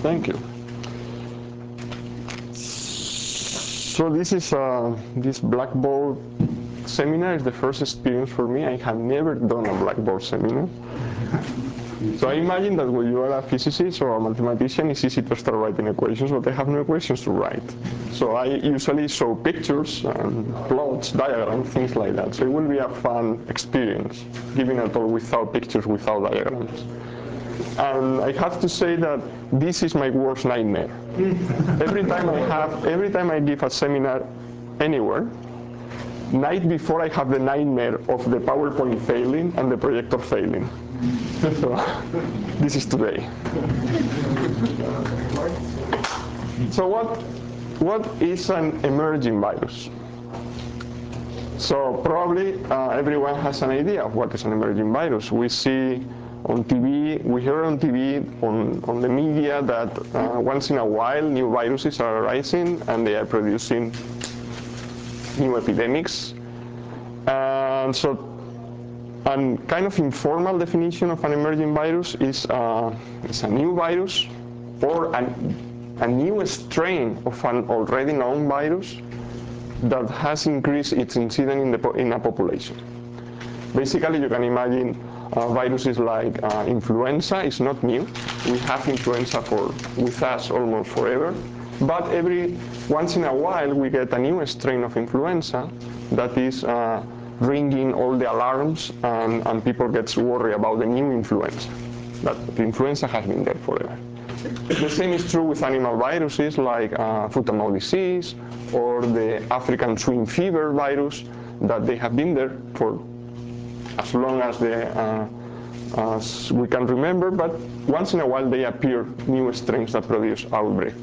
Thank you. So this is this Blackboard seminar is the first experience for me. I have never done a Blackboard seminar. So I imagine that when you are a physicist or a mathematician, it's easy to start writing equations, but I have no equations to write. So I usually show pictures and plots, diagrams, things like that. So it will be a fun experience, giving a talk without pictures, without diagrams. And I have to say that this is my worst nightmare. Every time I give a seminar anywhere, night before I have the nightmare of the PowerPoint failing and the projector failing. So this is today. So what is an emerging virus? So probably everyone has an idea of what is an emerging virus. We see on TV, we hear on TV, on the media that once in a while new viruses are arising and they are producing new epidemics. And so a kind of informal definition of an emerging virus is a new virus or a new strain of an already known virus that has increased its incidence in a population. Basically, you can imagine viruses like influenza is not new. We have influenza with us almost forever. But every once in a while, we get a new strain of influenza that is ringing all the alarms, and people get worried about the new influenza. That the influenza has been there forever. The same is true with animal viruses like foot-and-mouth disease or the African swine fever virus, that they have been there for as long as we can remember, but once in a while they appear new strains that produce outbreak.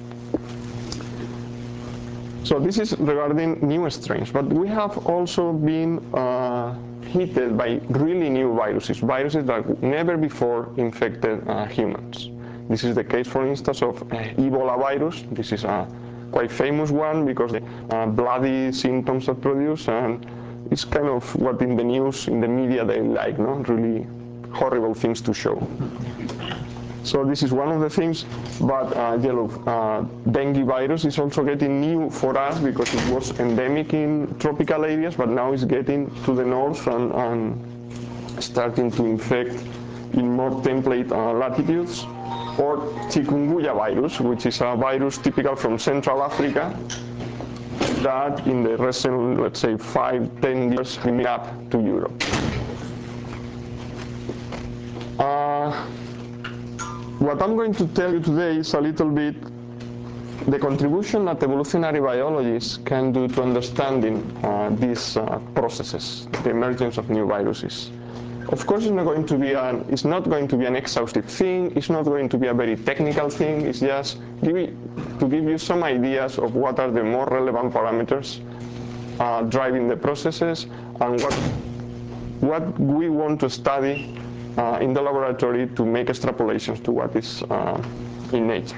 So this is regarding new strains, but we have also been hit by really new viruses that never before infected humans. This is the case, for instance, of Ebola virus. This is a quite famous one because the bloody symptoms that produce, and it's kind of what in the news, in the media they like, no? Really horrible things to show. So this is one of the things, but dengue virus is also getting new for us because it was endemic in tropical areas, but now it's getting to the north and starting to infect in more temperate latitudes. Or chikungunya virus, which is a virus typical from Central Africa that in the recent, let's say, 5-10 years, has been up to Europe. What I'm going to tell you today is a little bit the contribution that evolutionary biologists can do to understanding these processes, the emergence of new viruses. Of course, it's not going to be an exhaustive thing. It's not going to be a very technical thing. It's just to give you some ideas of what are the more relevant parameters driving the processes and what we want to study in the laboratory to make extrapolations to what is in nature.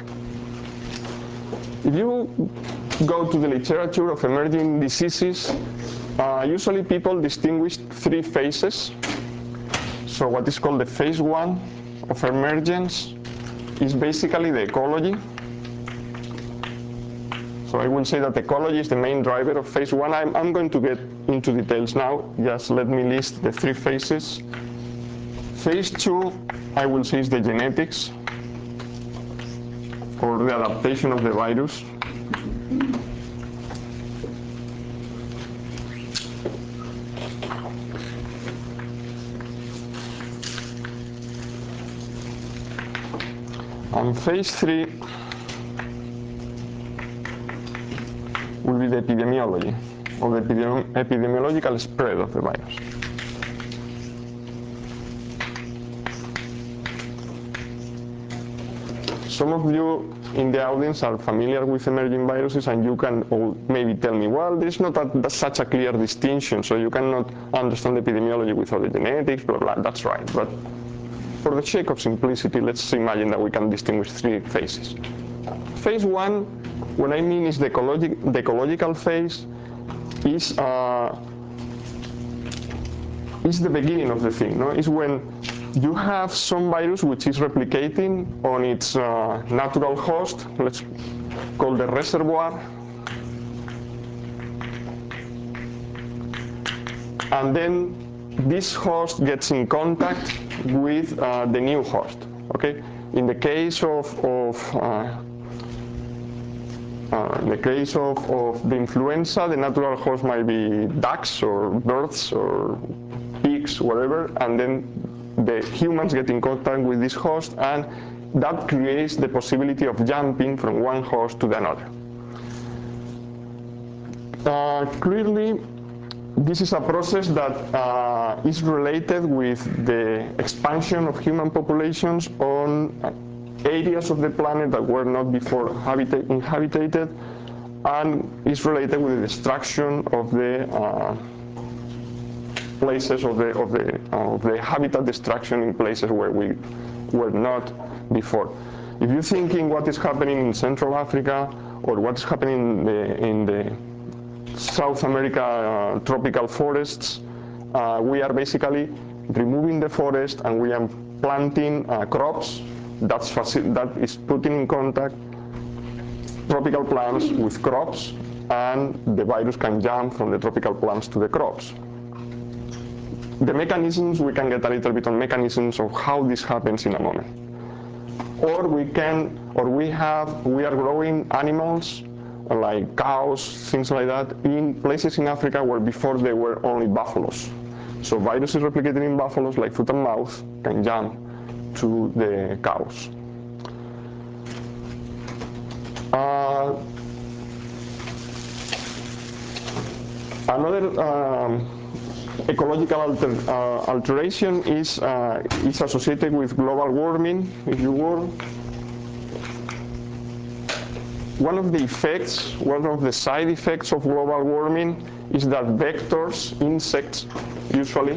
If you go to the literature of emerging diseases, usually people distinguish 3 phases. So what is called the phase 1 of emergence is basically the ecology. So I will say that ecology is the main driver of phase 1. I'm going to get into details now. Just let me list the 3 phases. Phase 2, I will say, is the genetics, or the adaptation of the virus. And phase 3 will be the epidemiology, or the epidemiological spread of the virus. Some of you in the audience are familiar with emerging viruses, and you can maybe tell me, well, there's not such a clear distinction, so you cannot understand epidemiology without the genetics, blah, blah. That's right. But for the sake of simplicity, let's imagine that we can distinguish 3 phases. Phase 1, what I mean is the ecological phase, is the beginning of the thing. No? It's when You have some virus which is replicating on its natural host, let's call the reservoir. And then this host gets in contact with the new host. Okay. In the case of the influenza, the natural host might be ducks or birds or pigs, whatever, and then the humans get in contact with this host, and that creates the possibility of jumping from one host to another. Clearly, this is a process that is related with the expansion of human populations on areas of the planet that were not before inhabited, and is related with the destruction of the places of the habitat destruction in places where we were not before. If you're thinking what is happening in Central Africa or what's happening in the South America tropical forests, we are basically removing the forest and we are planting crops that is putting in contact tropical plants with crops, and the virus can jump from the tropical plants to the crops. The mechanisms, we can get a little bit on mechanisms of how this happens in a moment. Or we are growing animals like cows, things like that, in places in Africa where before there were only buffaloes. So viruses replicated in buffaloes, like foot and mouth, can jump to the cows. Another ecological alteration is associated with global warming, if you will. One of the side effects of global warming is that vectors, insects usually,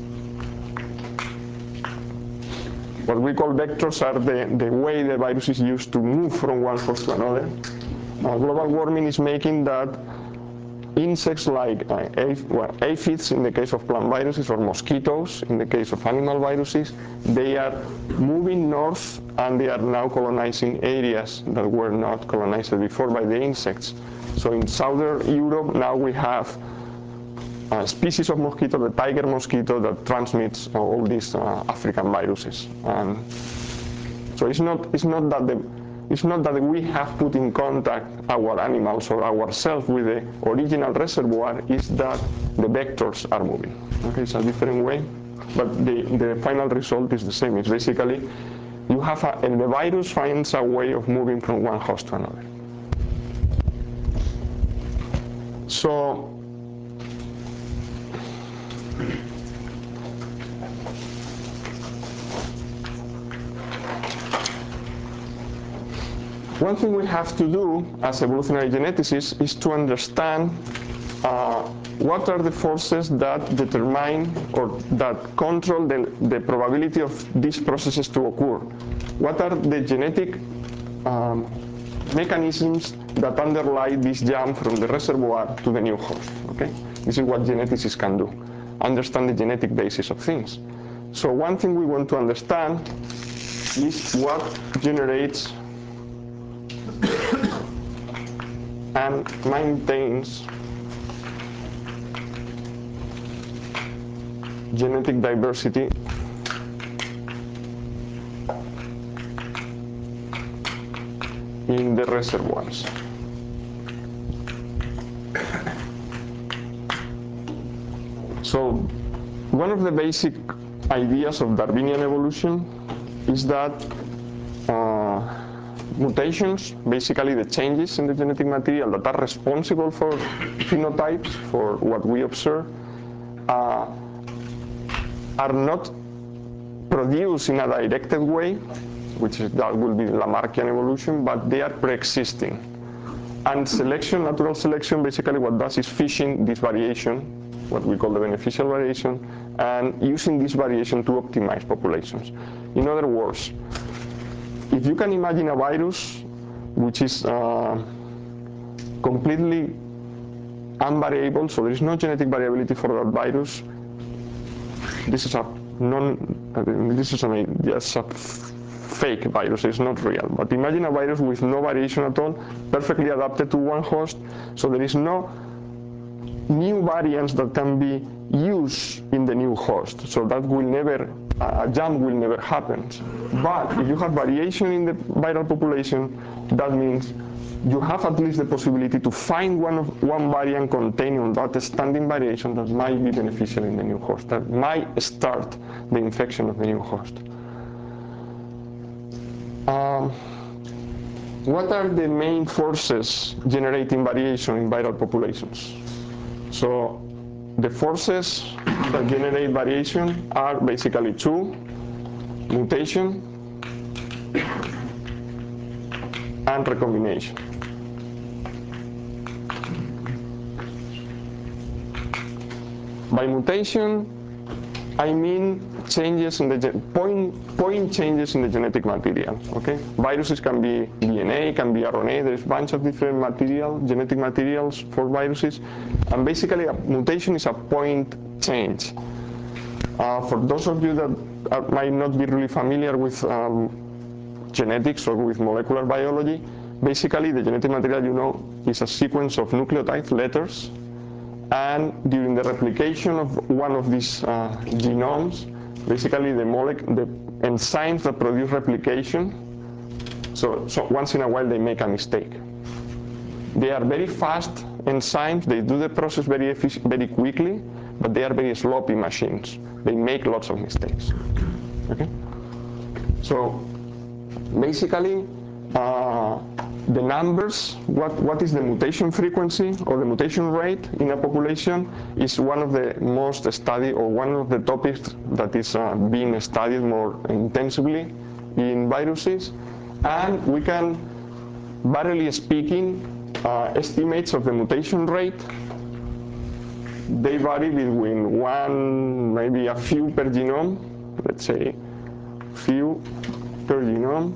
what we call vectors are the way the virus is used to move from one host to another. Global warming is making that insects like aphids in the case of plant viruses, or mosquitoes in the case of animal viruses, they are moving north and they are now colonizing areas that were not colonized before by the insects. So in southern Europe now we have a species of mosquito, the tiger mosquito, that transmits all these African viruses. And so it's not that we have put in contact our animals or ourselves with the original reservoir, it's that the vectors are moving. Okay, it's a different way, but the final result is the same. It's basically you have the virus finds a way of moving from one host to another. So one thing we have to do as evolutionary geneticists is to understand what are the forces that determine or that control the probability of these processes to occur. What are the genetic mechanisms that underlie this jump from the reservoir to the new host? Okay? This is what geneticists can do, understand the genetic basis of things. So one thing we want to understand is what generates and maintains genetic diversity in the reservoirs. So one of the basic ideas of Darwinian evolution is that mutations, basically the changes in the genetic material that are responsible for phenotypes, for what we observe, are not produced in a directed way, that will be Lamarckian evolution, but they are pre-existing. And selection, natural selection, basically what does is fishing this variation, what we call the beneficial variation, and using this variation to optimize populations. In other words, if you can imagine a virus which is completely unvariable, so there is no genetic variability for that virus, this is a this is just a fake virus, it's not real. But imagine a virus with no variation at all, perfectly adapted to one host, so there is no new variants that can be used in the new host. So that will never, a jump will never happen. But if you have variation in the viral population, that means you have at least the possibility to find one variant containing that standing variation that might be beneficial in the new host, that might start the infection of the new host. What are the main forces generating variation in viral populations? So the forces that generate variation are basically two: mutation and recombination. By mutation, I mean changes in the point changes in the genetic material. Okay, viruses can be DNA, can be RNA. There's a bunch of different genetic materials for viruses, and basically a mutation is a point change. For those of you that might not be really familiar with genetics or with molecular biology, basically the genetic material, is a sequence of nucleotide letters. And during the replication of one of these genomes, basically the enzymes that produce replication, so once in a while they make a mistake. They are very fast enzymes, they do the process very quickly, but they are very sloppy machines. They make lots of mistakes. Okay? So basically, the numbers, what is the mutation frequency or the mutation rate in a population is one of the most studied, or one of the topics that is being studied more intensively in viruses. And we can, barely speaking, estimates of the mutation rate. They vary between one, maybe a few per genome, let's say few per genome,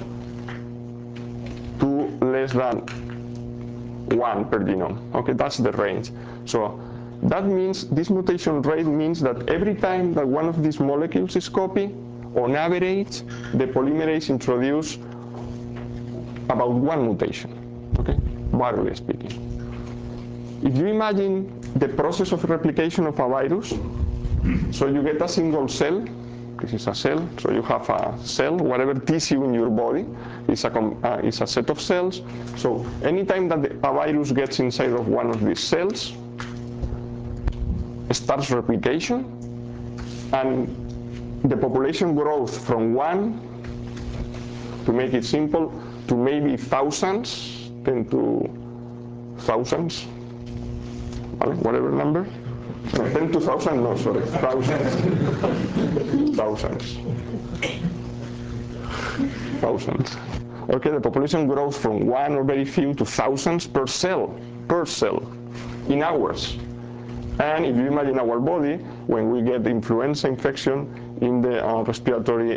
to less than 1 per genome. Okay, that's the range. So that means this mutation rate means that every time that one of these molecules is copied, on average, the polymerase introduces about 1 mutation. Okay, barely speaking. If you imagine the process of replication of a virus, so you get a single cell. This is a cell, so you have a cell, whatever tissue in your body is a set of cells. So anytime that a virus gets inside of one of these cells, starts replication, and the population grows from 1, to make it simple, to maybe thousands, 10 to thousands, whatever number. No, 10 to 1,000, no, sorry, thousands. Thousands. Okay, the population grows from 1 or very few to thousands per cell, in hours. And if you imagine our body, when we get the influenza infection in the respiratory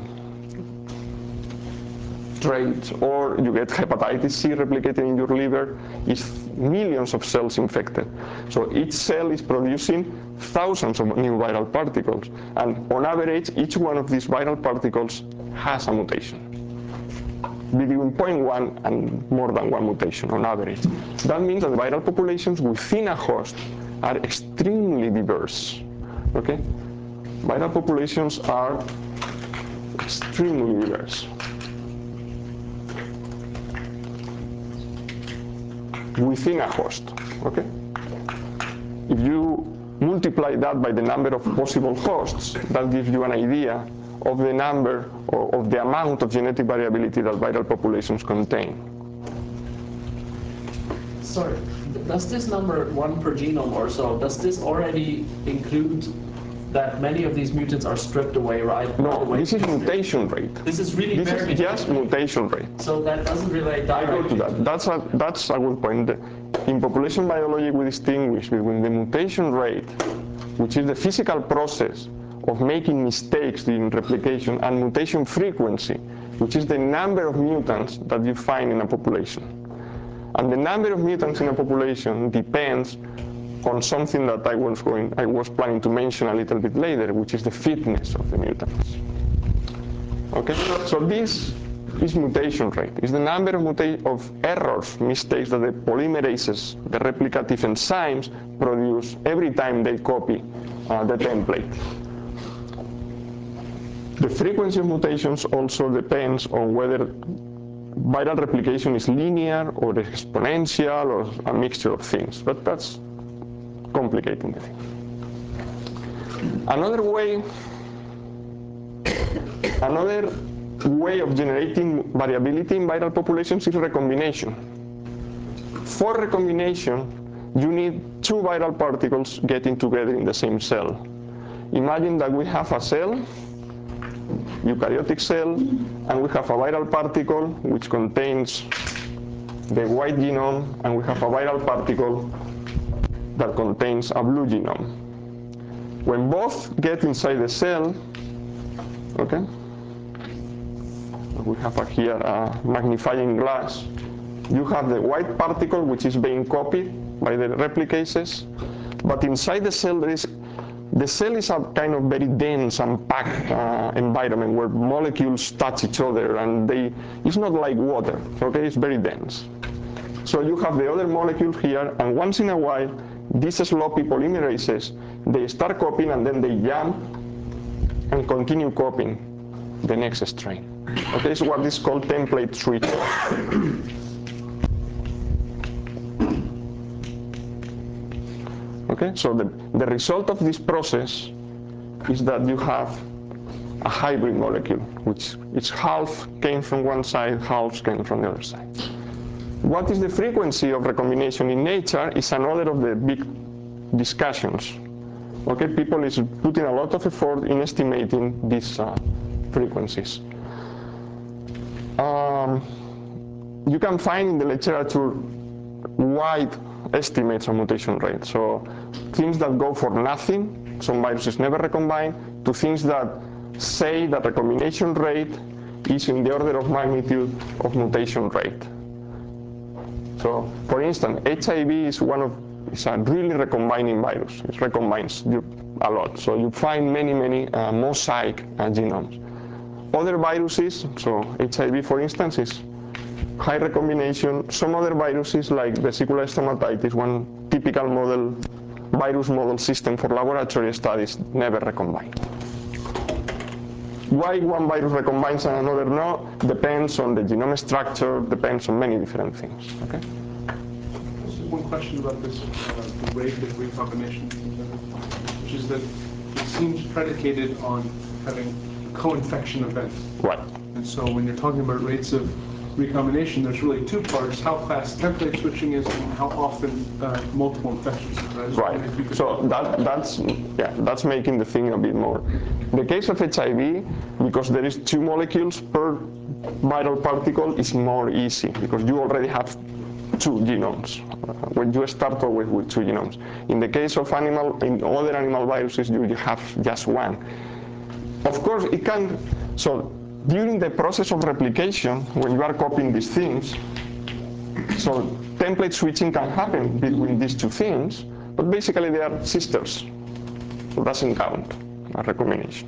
tract, or you get hepatitis C replicated in your liver, is millions of cells infected. So each cell is producing thousands of new viral particles. And on average, each one of these viral particles has a mutation, between 0.1 and more than 1 mutation on average. That means that the viral populations within a host are extremely diverse. Okay? Viral populations are extremely diverse. Within a host. Okay? If you multiply that by the number of possible hosts, that gives you an idea of the number or of the amount of genetic variability that viral populations contain. Sorry, does this number 1 per genome or so, does this already include that many of these mutants are stripped away right? No, this is mutation rate. This is really this very is just mutation rate. So that doesn't relate directly to that. That's a good point. In population biology, we distinguish between the mutation rate, which is the physical process of making mistakes in replication, and mutation frequency, which is the number of mutants that you find in a population. And the number of mutants in a population depends on something that I was planning to mention a little bit later, which is the fitness of the mutants. Okay, so this is mutation rate. It's the number of errors, mistakes that the polymerases, the replicative enzymes, produce every time they copy the template. The frequency of mutations also depends on whether viral replication is linear or exponential or a mixture of things, but that's complicating the thing. Another way of generating variability in viral populations is recombination. For recombination, you need two viral particles getting together in the same cell. Imagine that we have a cell, eukaryotic cell, and we have a viral particle which contains the white genome, and we have a viral particle that contains a blue genome. When both get inside the cell, okay, we have here a magnifying glass, you have the white particle which is being copied by the replicases, but inside the cell the cell is a kind of very dense and packed environment where molecules touch each other, and it's not like water, okay, it's very dense. So you have the other molecule here, and once in a while these sloppy polymerases, they start copying and then they jump and continue copying the next strain. Okay, so what is called template switch. Okay, so the result of this process is that you have a hybrid molecule, which is half came from one side, half came from the other side. What is the frequency of recombination in nature is another of the big discussions. Okay, people is putting a lot of effort in estimating these frequencies. You can find in the literature wide estimates of mutation rate. So things that go for nothing, some viruses never recombine, to things that say that recombination rate is in the order of magnitude of mutation rate. So for instance, HIV is it's a really recombining virus. It recombines a lot. So you find many mosaic genomes. Other viruses, so HIV for instance, is high recombination. Some other viruses like vesicular stomatitis, one typical virus model system for laboratory studies, never recombine. Why one virus recombines and another no depends on the genome structure, depends on many different things. Okay? Also, one question about this, the rate of recombination, which is that it seems predicated on having co-infection events. Right. And so when you're talking about rates of recombination, there's really two parts: how fast template switching is and how often multiple infections. Right. So that's making the thing a bit more. In the case of HIV, because there is two molecules per viral particle, it's more easy because you already have two genomes. When you start always with two genomes. In the case of in other animal viruses, you have just one. Of course, it can. So during the process of replication, when you are copying these things, so template switching can happen between these two things, but basically they are sisters. So it doesn't count a recombination.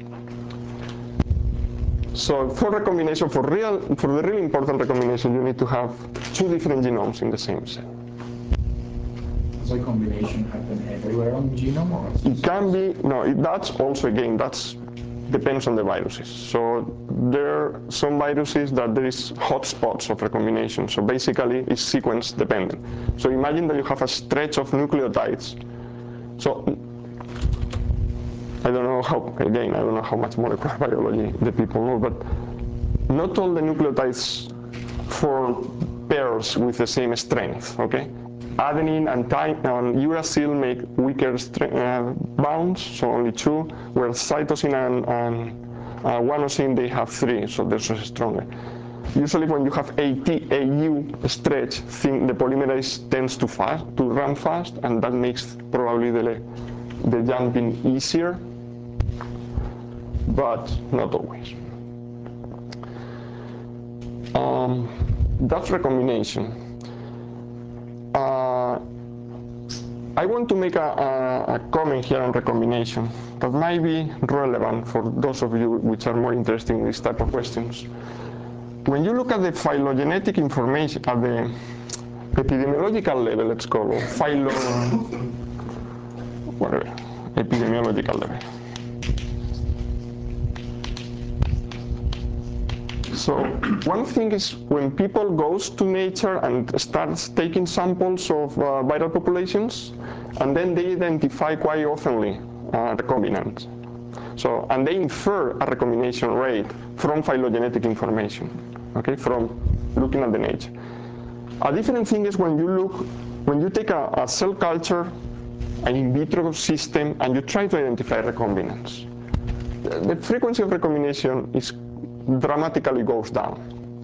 So for recombination, for the really important recombination, you need to have two different genomes in the same cell. Does recombination happen everywhere on the genome, or? It can be, that's also, again, depends on the viruses. So there are some viruses that there is hotspots of recombination. So basically it's sequence dependent. So imagine that you have a stretch of nucleotides. So I don't know how much molecular biology the people know, but not all the nucleotides form pairs with the same strength, okay? Adenine and uracil make weaker bonds, so only two, where cytosine and guanosine, they have three, so they're stronger. Usually when you have AU stretch, the polymerase tends to run fast, and that makes probably the jumping easier, but not always. That's recombination. I I want to make a comment here on recombination that might be relevant for those of you which are more interested in this type of questions. When you look at the phylogenetic information at the epidemiological level, let's call it epidemiological level. So one thing is when people goes to nature and starts taking samples of viral populations, and then they identify quite oftenly recombinants. So, and they infer a recombination rate from phylogenetic information, okay, from looking at the nature. A different thing is when you take a cell culture, an in vitro system, and you try to identify recombinants. The frequency of recombination dramatically goes down.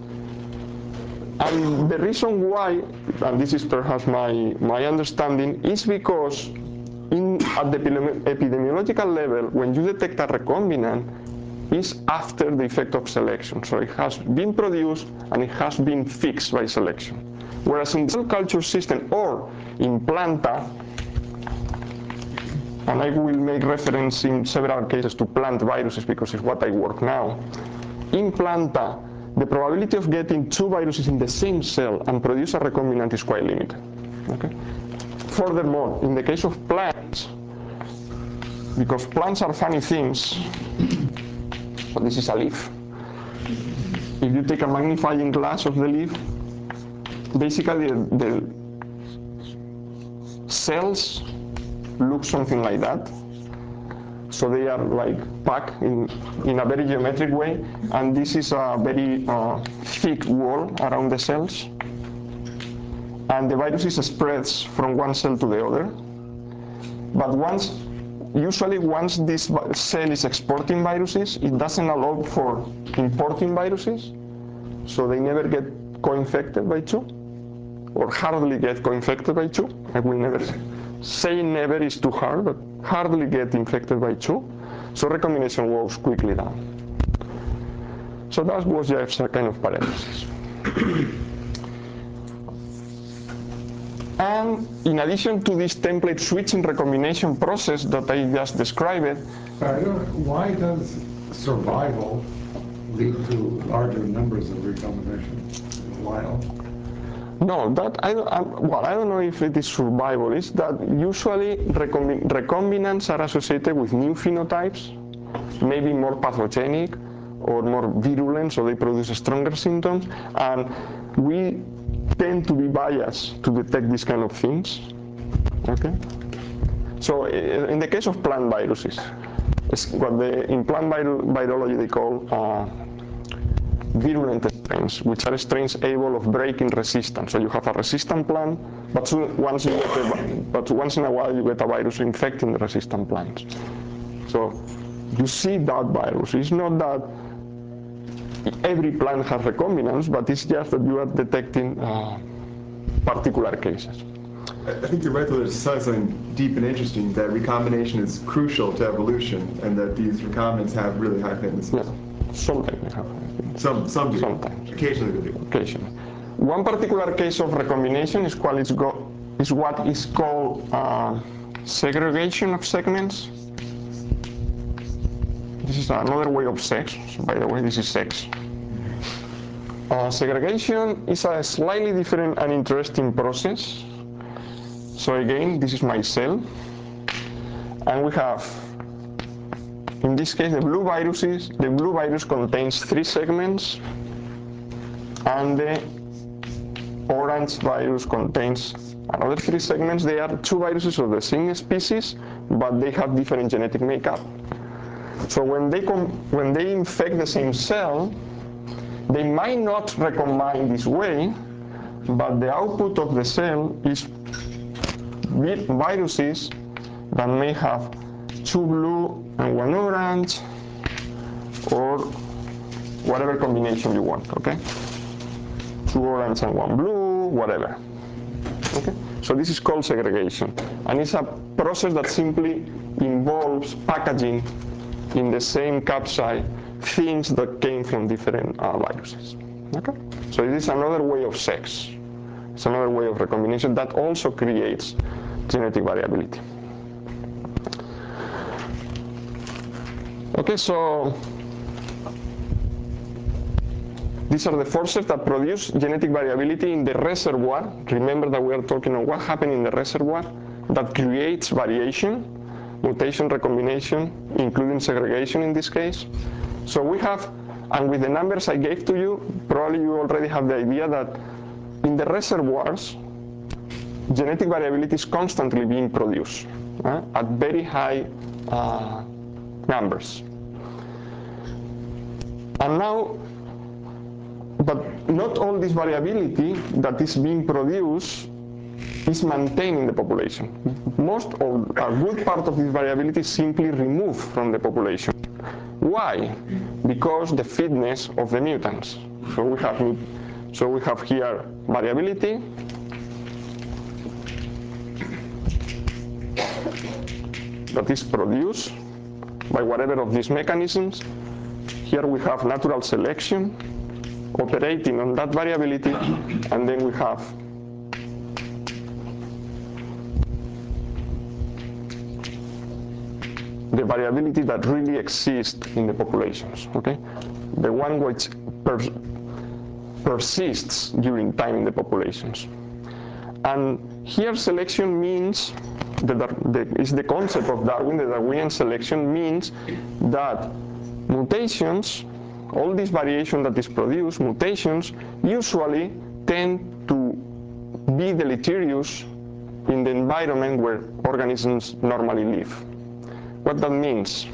And the reason why, and this is perhaps my understanding, is because at the epidemiological level, when you detect a recombinant, is after the effect of selection. So it has been produced and it has been fixed by selection. Whereas in cell culture system or in Planta, and I will make reference in several cases to plant viruses because it's what I work now. In Planta, the probability of getting two viruses in the same cell and produce a recombinant is quite limited. Okay? Furthermore, in the case of plants, because plants are funny things, but this is a leaf. If you take a magnifying glass of the leaf, basically the cells look something like that. So they are like packed in a very geometric way, and this is a very thick wall around the cells. And the virus spreads from one cell to the other. But usually once this cell is exporting viruses, it doesn't allow for importing viruses, so they never get co-infected by two, or hardly get co-infected by two. I will never say never is too hard, but hardly get infected by two, so recombination goes quickly down. So that was just a kind of parenthesis. And in addition to this template switching recombination process that I just described, why does survival lead to larger numbers of recombinations in the wild? No, I don't know if it is survival. It's that usually recombinants are associated with new phenotypes, maybe more pathogenic or more virulent, so they produce stronger symptoms, and we tend to be biased to detect these kind of things. Okay. So in the case of plant viruses, it's what in plant virology they call virulent strains, which are strains able of breaking resistance. So you have a resistant plant, but once in a while you get a virus infecting the resistant plants. So you see that virus. It's not that every plant has recombinants, but it's just that you are detecting particular cases. I think you're right, though. There's something deep and interesting that recombination is crucial to evolution, and that these recombinants have really high fitness. Yeah, sometimes they have. Some do. Sometimes. Occasionally they do. Occasionally. One particular case of recombination is what is called segregation of segments. This is another way of sex. So by the way, this is sex. Segregation is a slightly different and interesting process. So again, this is my cell. And we have, in this case, the blue virus contains 3 segments, and the orange virus contains another 3 segments. They are 2 viruses of the same species, but they have different genetic makeup. So when they infect the same cell, they might not recombine this way, but the output of the cell is viruses that may have 2 blue and 1 orange, or whatever combination you want, okay? 2 orange and 1 blue, whatever. Okay? So this is called segregation, and it's a process that simply involves packaging in the same capsid things that came from different viruses. Okay? So it is another way of sex. It's another way of recombination that also creates genetic variability. Okay, so these are the forces that produce genetic variability in the reservoir. Remember that we are talking about what happened in the reservoir that creates variation, mutation, recombination, including segregation in this case. So we have, and with the numbers I gave to you, probably you already have the idea that in the reservoirs, genetic variability is constantly being produced at very high numbers. And now, but not all this variability that is being produced is maintained in the population. Most of a good part of this variability is simply removed from the population. Why? Because the fitness of the mutants. So we have here variability. That is produced by whatever of these mechanisms. Here we have natural selection operating on that variability, and then we have the variability that really exists in the populations, okay? The one which persists during time in the populations. And here selection means, is the concept of Darwin, the Darwinian selection means that mutations, all this variation that is produced, mutations usually tend to be deleterious in the environment where organisms normally live. What that means?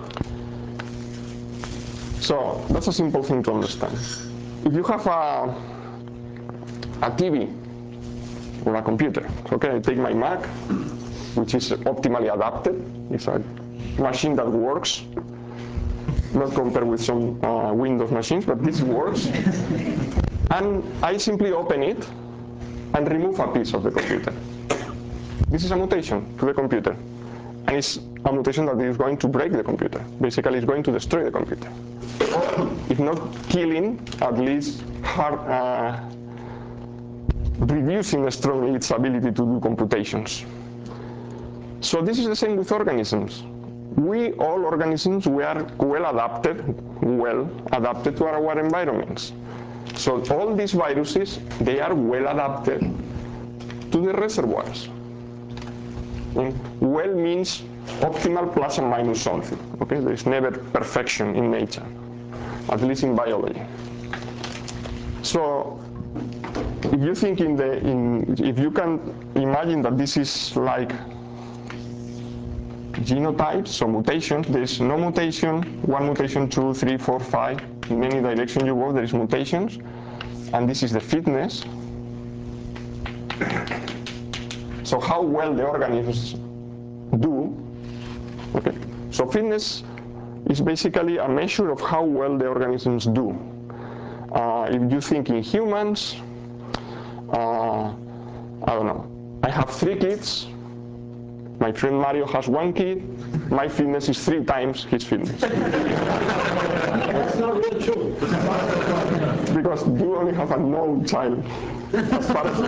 So that's a simple thing to understand. If you have a TV or a computer, okay, I take my Mac, which is optimally adapted. It's a machine that works, not compared with some Windows machines, but this works. And I simply open it and remove a piece of the computer. This is a mutation to the computer. And it's a mutation that is going to break the computer. Basically, it's going to destroy the computer. If not killing, at least reducing strongly its ability to do computations. So this is the same with organisms. All organisms, we are well adapted to our environments. So all these viruses, they are well adapted to the reservoirs. Well means optimal plus or minus something. Okay, there is never perfection in nature, at least in biology. So if you think if you can imagine that this is like genotypes, so mutations, there is no mutation, 1 mutation, 2, 3, 4, 5, in any direction you go there is mutations, and this is the fitness. So how well the organisms do, okay? So fitness is basically a measure of how well the organisms do. If you think in humans, I don't know, I have 3 kids, my friend Mario has 1 kid, my fitness is 3 times his fitness. That's not really true. Because you only have a no child. As far as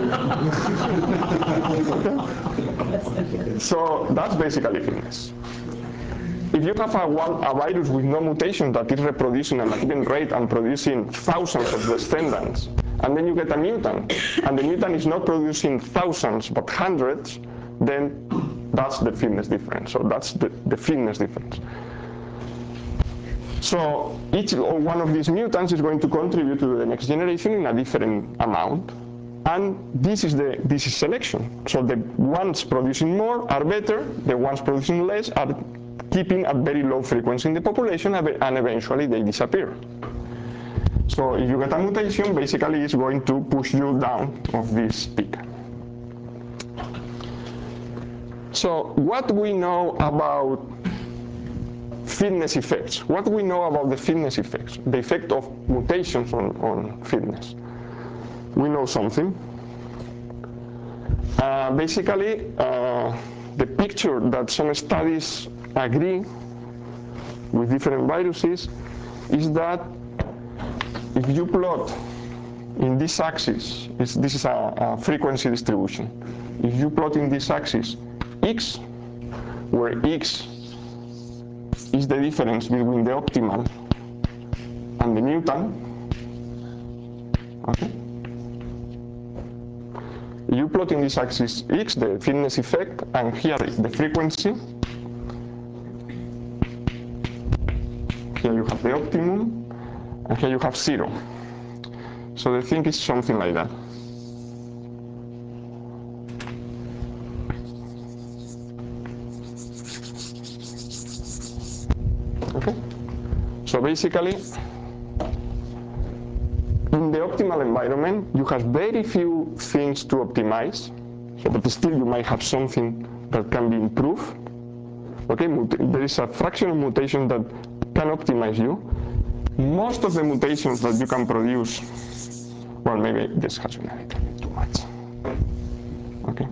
okay. So that's basically fitness. If you have a virus with no mutation that is reproducing at a given rate and producing thousands of descendants, and then you get a mutant, and the mutant is not producing thousands but hundreds, then that's the fitness difference. So that's the fitness difference. So each one of these mutants is going to contribute to the next generation in a different amount. And this is selection. So the ones producing more are better, the ones producing less are keeping at very low frequency in the population, and eventually they disappear. So if you get a mutation, basically it's going to push you down of this peak. So what we know about fitness effects? What do we know about the fitness effects? The effect of mutations on fitness? We know something. Basically, the picture that some studies agree with different viruses is that if you plot in this axis, this is a frequency distribution. If you plot in this axis x, where x is the difference between the optimal and the Newton, okay? You plot in this axis x, the fitness effect, and here the frequency. Here you have the optimum, and here you have 0. So the thing is something like that. Okay? So basically, in the optimal environment, you have very few things to optimize, but still you might have something that can be improved. Okay, there is a fraction of mutation that can optimize you. Most of the mutations that you can produce, well, maybe this has been a little bit too much. Okay.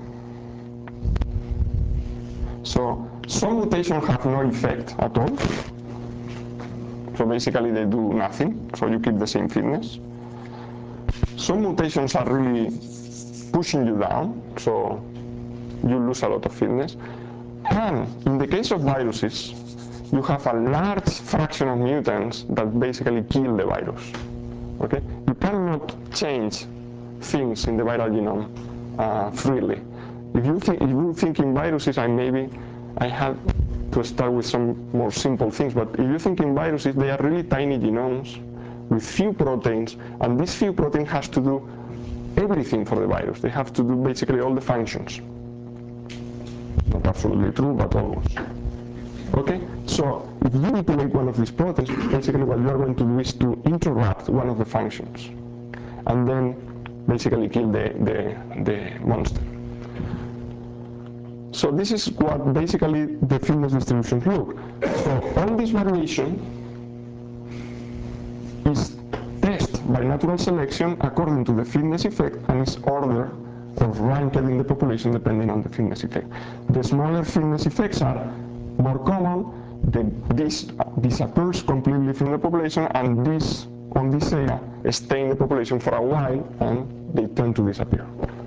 So some mutations have no effect at all. So basically they do nothing, so you keep the same fitness. Some mutations are really pushing you down, so you lose a lot of fitness. And in the case of viruses, you have a large fraction of mutants that basically kill the virus. Okay? You cannot change things in the viral genome freely. If you think in viruses, I had to start with some more simple things, but if you think in viruses, they are really tiny genomes with few proteins, and this few protein has to do everything for the virus. They have to do basically all the functions. Not absolutely true, but almost. Okay, so if you mutilate one of these proteins, basically what you are going to do is to interrupt one of the functions, and then basically kill the monster. So this is what basically the fitness distributions look. So all this variation is tested by natural selection according to the fitness effect and its order of ranked in the population depending on the fitness effect. The smaller fitness effects are more common, this disappears completely from the population, and this on this area stay in the population for a while and they tend to disappear.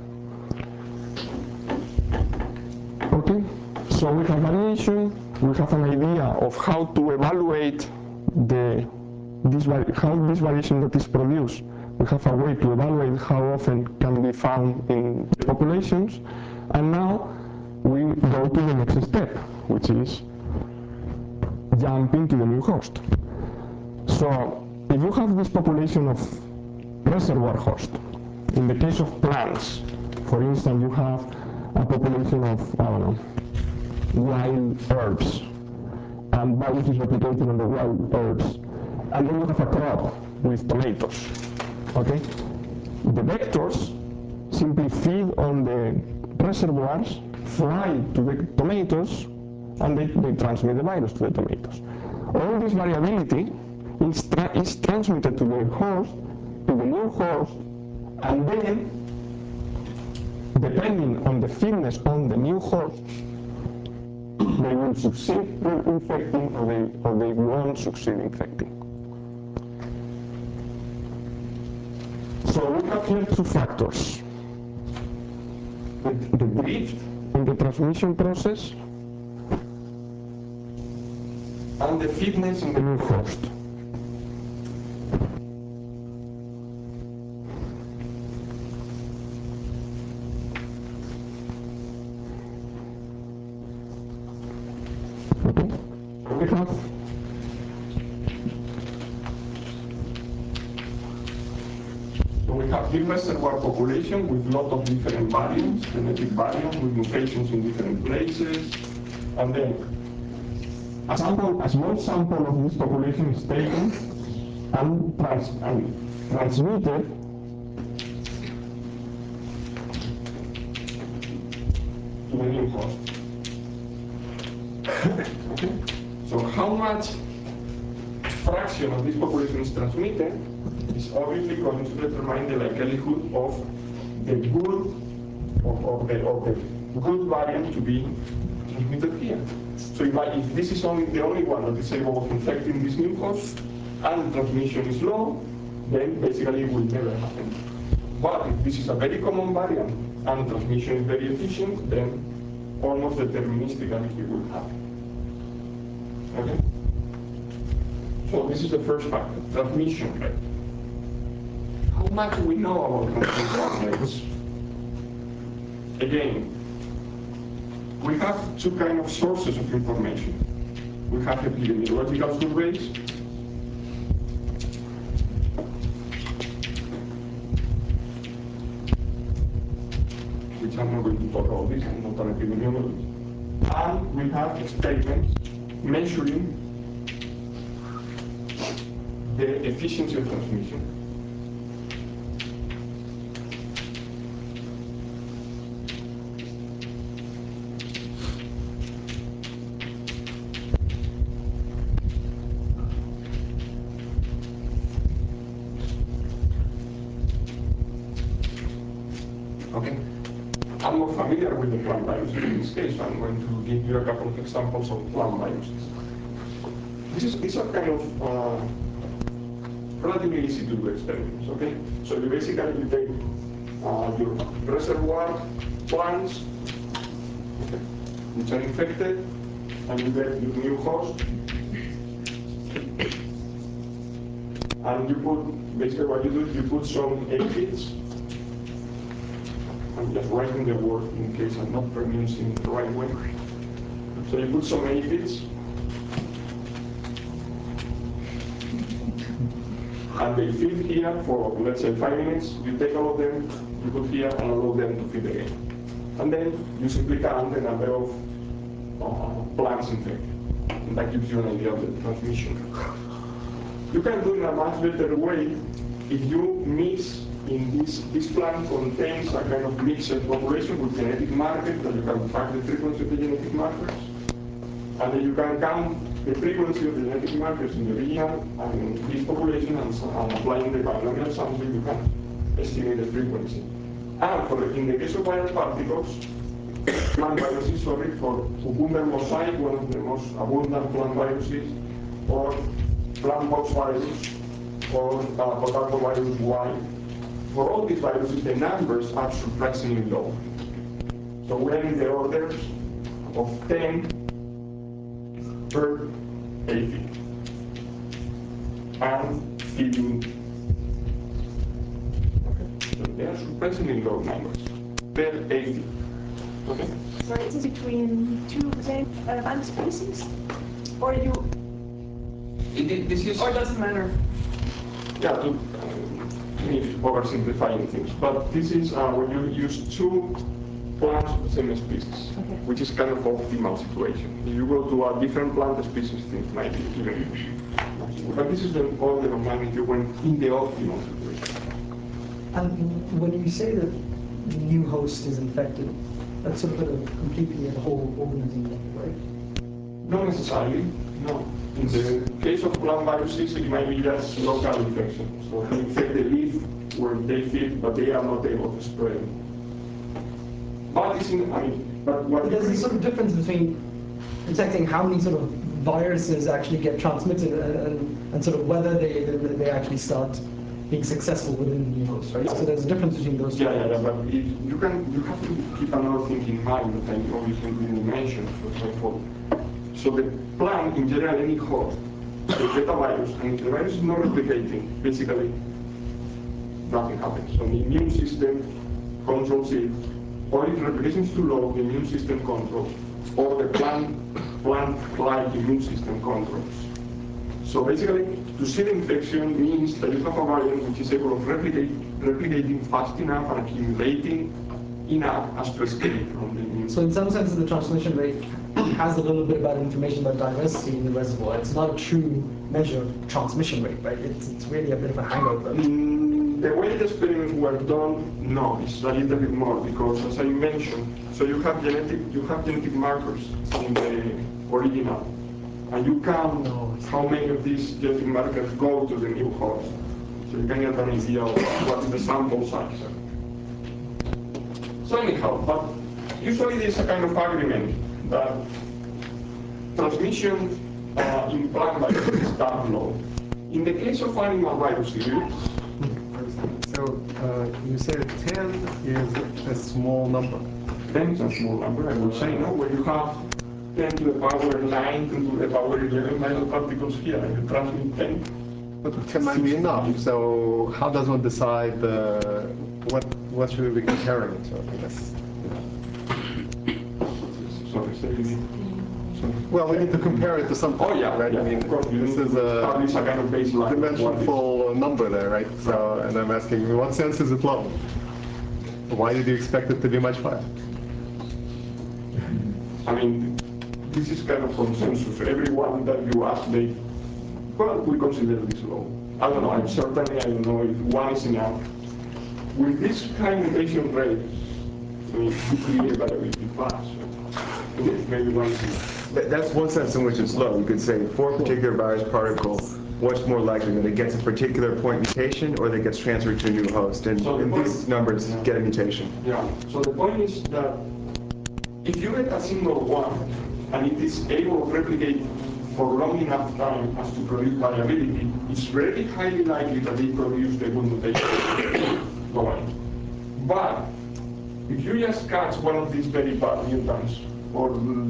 Okay, so we have variation, we have an idea of how to evaluate how this variation that is produced. We have a way to evaluate how often can be found in the populations, and now we go to the next step, which is jumping to the new host. So if you have this population of reservoir host, in the case of plants, for instance, you have a population of, I don't know, wild herbs, and virus is replicated on the wild herbs, and then you have a crop with tomatoes. Okay, the vectors simply feed on the reservoirs, fly to the tomatoes, and they transmit the virus to the tomatoes. All this variability is transmitted to the host, to the new host, and then, depending on the fitness on the new host, they will succeed in infecting or they won't succeed infecting. So we have here two factors. The drift in the transmission process and the fitness in the new host. Okay. We have the reservoir population with a lot of different variants, genetic variants with mutations in different places, and then a small sample of this population is taken and transmitted to the new host. Okay? So how much fraction of this population is transmitted is obviously going to determine the likelihood of the good good variant to be transmitted here. So if this is the only one that is able of infecting this new host and transmission is low, then basically it will never happen. But if this is a very common variant and transmission is very efficient, then almost deterministically it will happen. Okay? So this is the first factor, transmission rate. How much we know about transmission rates? Again, we have two kinds of sources of information. We have epidemiological surveys, which I'm not going to talk about this, I'm not an epidemiologist. And we have experiments measuring the efficiency of transmission. Okay. I'm more familiar with the plant viruses in this case, so I'm going to give you a couple of examples of plant viruses. These are kind of relatively easy to do experiments, okay? So you basically take your reservoir plants, okay, which are infected, and you get your new host, and you put, basically what you do is you put some aphids. I'm just writing the word in case I'm not pronouncing it the right way. So you put some aphids, and they feed here for, let's say, 5 minutes. You take all of them, you put here, and allow them to feed again. And then you simply count the number of plants infected. And that gives you an idea of the transmission. You can do it in a much better way if you mix in this plant contains a kind of mixed population with genetic markers, that you can track the frequency of the genetic markers. And then you can count the frequency of the genetic markers in the original and in this population, and applying the binomial sampling, you can estimate the frequency. And in the case of viral particles, plant viruses, for cucumber mosaic, one of the most abundant plant viruses, or plant box virus, or potato virus Y. For all these viruses, the numbers are surprisingly low. So we're in the orders of 10 per aphid. And feeding. Okay. So they are surprisingly low numbers per aphid. Okay. So is it between two same plant species, or This is, or doesn't matter? Yeah, to oversimplifying things, but this is when you use two plants of the same species, Okay. which is kind of optimal situation. If you go to a different plant species, things might be even. But this is the order of magnitude when in the optimal situation. And when you say that the new host is infected, that's sort of completely the whole organism, right? Not necessarily, no. In the case of plant viruses, it might be just local infection. So they infect the leaf where they feed, but they are not able to spread it. But it's But there's a sort of difference between detecting how many sort of viruses actually get transmitted and sort of whether they actually start being successful within the new host, right? So there's a difference between those two. Yeah, but you have to keep another thing in mind that I obviously didn't mention, for example. So the plant, in general, any host, will get a virus, and if the virus is not replicating, basically nothing happens. So the immune system controls it, or if replication is too low, the immune system controls, or the plant-like immune system controls. So basically, to see the infection means that you have a variant which is able of replicating fast enough and accumulating enough as to escape from the immune So in some sense, the transmission rate has a little bit about information about diversity in the reservoir. It's not a true measure of transmission rate, right? It's really a bit of a hangover. The way the experiments were done, no, it's a little bit more, because as I mentioned, so you have genetic markers in the original, and you count how many of these genetic markers go to the new host. So you can get an idea of what is the sample size. So anyhow, but usually there's a kind of agreement that transmission in plant viruses is that low. In the case of animal viruses, So you say that 10 is a small number. 10 is a small number, I would say, no? When you have 10 to the power 9 to the power 11 nanoparticles here, and you transmit 10. But 10 might be enough. So how does one decide what should we be comparing it to? I guess. Sorry, say it again. Well, we need to compare it to something. Oh yeah, right? yeah, I mean, of course. this is establish a kind of baseline. dimensionful number there, right? So, and I'm asking, in what sense is it low? Why did you expect it to be much higher? I mean, this is kind of consensus. Everyone that you ask, we consider this low. I don't know, I don't know if one is enough. With this high mutation rate, I mean, you create variability fast. Maybe one is enough. That's one sense in which it's low. You could say for a particular virus particle, what's more likely, that it gets a particular point mutation or that it gets transferred to a new host? And, So these numbers get a mutation. Yeah, so the point is that if you get a single one and it is able to replicate for long enough time as to produce variability, it's very highly likely that they produce the good mutation globally. But if you just catch one of these very bad mutants, or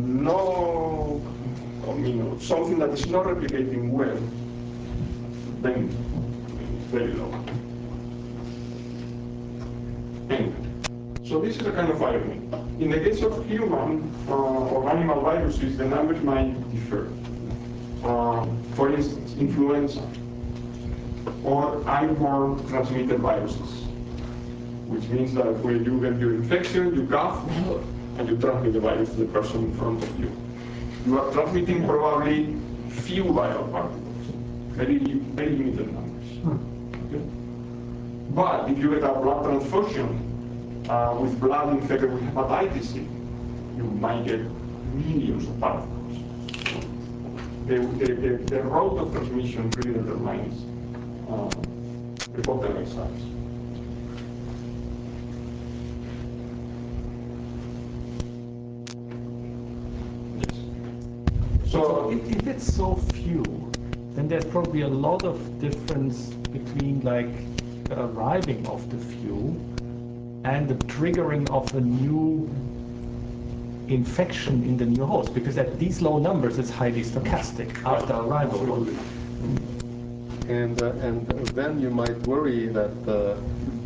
something that is not replicating well, then it's very low. Anyway, so this is a kind of irony. In the case of human or animal viruses, the numbers might differ. For instance, influenza or airborne transmitted viruses, which means that when you get your infection, you cough, and you transmit the virus to the person in front of you. You are transmitting probably few viral particles, very limited numbers. Okay? But if you get a blood transfusion with blood infected with hepatitis C, you might get millions of particles. The route of transmission really determines the bottleneck size. So if it's so few, then there's probably a lot of difference between like the arriving of the few and the triggering of a new infection in the new host, because at these low numbers it's highly stochastic after arrival. And then you might worry that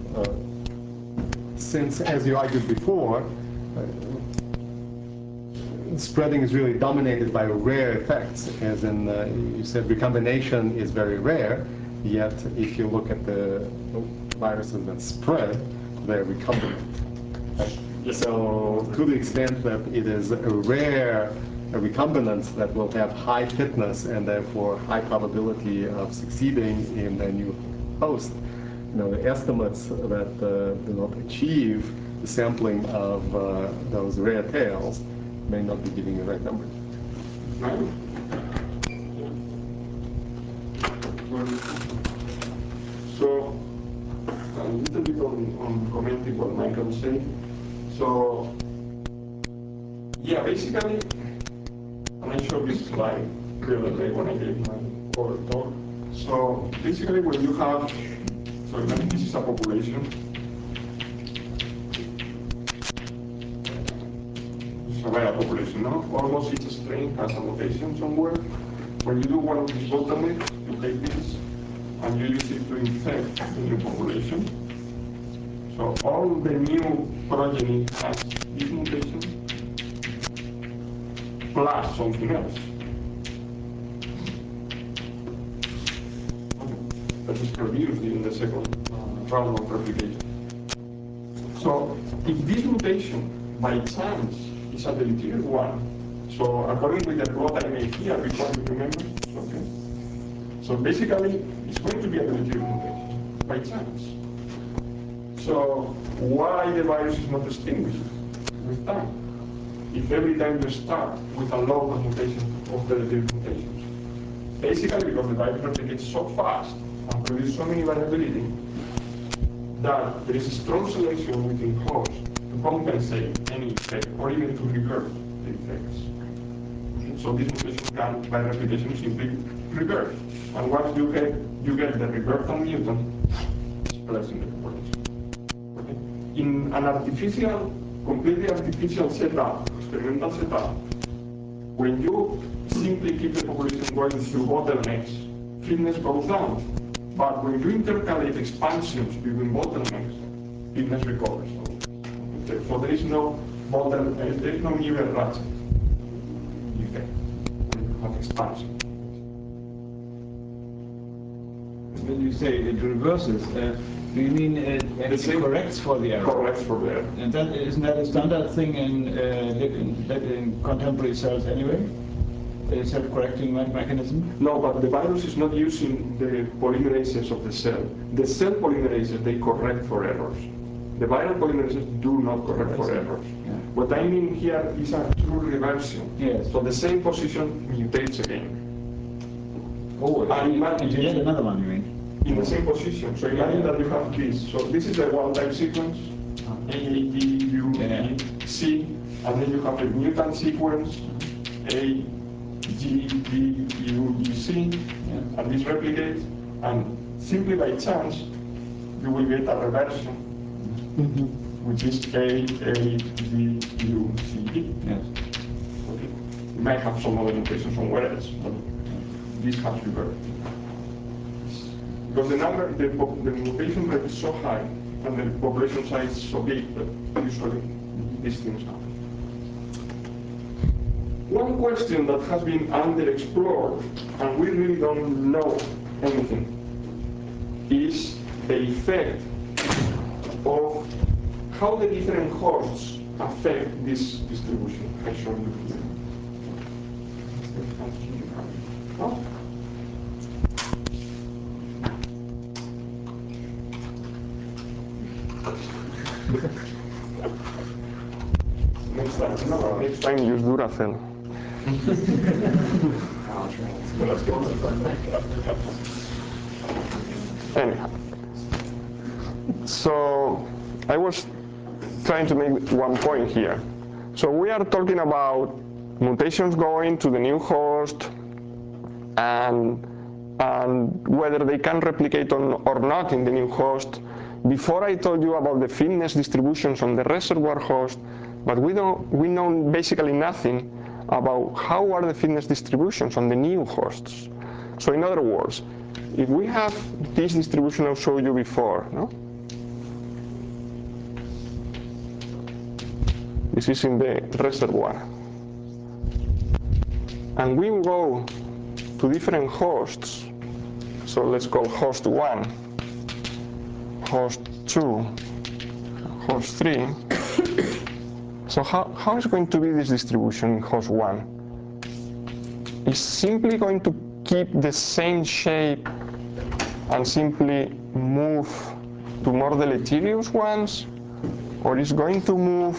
since, as you argued before, spreading is really dominated by rare effects, as in you said recombination is very rare, yet if you look at the viruses that spread, they're recombinant. Right? Yes. So to the extent that it is a rare recombinants that will have high fitness and therefore high probability of succeeding in a new host, the estimates that do not achieve the sampling of those rare tails may not be giving the right numbers. So, a little bit on commenting what Michael said. So, yeah, basically, and I showed this slide the other day when I gave my other talk. So, basically, when you have, so imagine this is a population. It's a viral population, no? Almost each strain has a mutation somewhere. When you do one of these bottlenecks, you take this and you use it to infect the new population. So all the new progeny has this mutation plus something else. That is produced in the second round of replication. So if this mutation, by chance, is a deleterious one, so according to the plot I made here before, you remember? Okay. So basically, it's going to be a deleterious mutation, by chance. So why the virus is not extinguished with time? If every time you start with a lot of mutations of deleterious mutations. Basically because the virus replicates so fast and produces so many variability that there is a strong selection within hosts to compensate any effect or even to reverse the effects. So this mutation can, by replication, simply reverse. And once you get the reversal mutant, it's present in the population. in an artificial, completely artificial setup, experimental setup, when you simply keep the population going through bottlenecks, fitness goes down. But when you intercalate expansions between bottlenecks, fitness recovers. So there is no bottleneck, there is no neural ratchet effect when you have expansion. When you say it reverses, do you mean it actually corrects for the error? Corrects for the error. And that isn't that a standard thing in contemporary cells anyway? A self-correcting mechanism? No, but the virus is not using the polymerases of the cell. The cell polymerases, they correct for errors. The viral polymerases do not correct for errors. Yeah. What I mean here is a true reversion. Yes. So the same position mutates again. Oh, and you get another one, you mean? In the same position. So imagine that you have this. So this is the wild-type sequence, A, G, U, E, C, and then you have a mutant sequence, A, G, B, U, G, C, and this replicates, and simply by chance, you will get a reversion, which is A, G, U, C, D. Yes. Okay. You might have some other mutation somewhere else, but this has reversed. Because the mutation rate is so high, and the population size is so big that usually these things happen. One question that has been underexplored, and we really don't know anything, is the effect of how the different hosts affect this distribution. I show you here. Oh. Next time use Duracell. Anyhow, so I was trying to make one point here. So we are talking about mutations going to the new host and whether they can replicate or not in the new host. Before I told you about the fitness distributions on the reservoir host, but we know basically nothing about how are the fitness distributions on the new hosts. So in other words, if we have this distribution I showed you before, no? This is in the reservoir. And we go to different hosts. So let's call host 1, host 2, host 3. So how is going to be this distribution in host 1? It's simply going to keep the same shape and simply move to more deleterious ones, or is going to move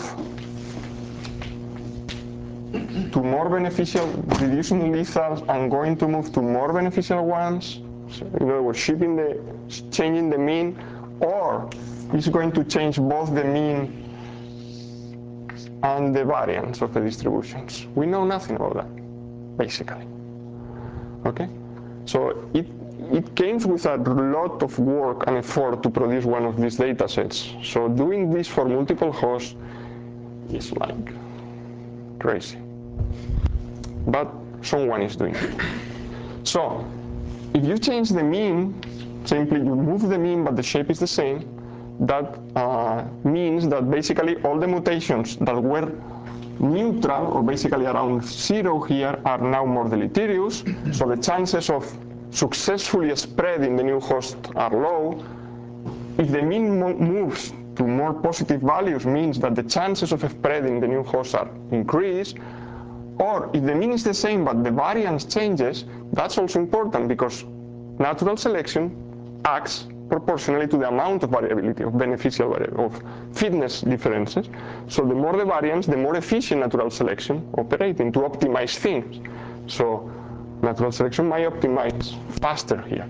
to more beneficial, reducing lethals and going to move to more beneficial ones? So, in other words, changing the mean, or is going to change both the mean and the variance of the distributions? We know nothing about that, basically. Okay? So it came with a lot of work and effort to produce one of these data sets. So doing this for multiple hosts is like crazy. But someone is doing it. So if you change the mean, simply you move the mean but the shape is the same, that means that basically all the mutations that were neutral, or basically around 0 here, are now more deleterious. So the chances of successfully spreading the new host are low. If the mean moves to more positive values, means that the chances of spreading the new host are increased. Or if the mean is the same but the variance changes, that's also important because natural selection acts proportionally to the amount of variability, of beneficial variability, of fitness differences. So the more the variance, the more efficient natural selection operating to optimize things. So natural selection might optimize faster here.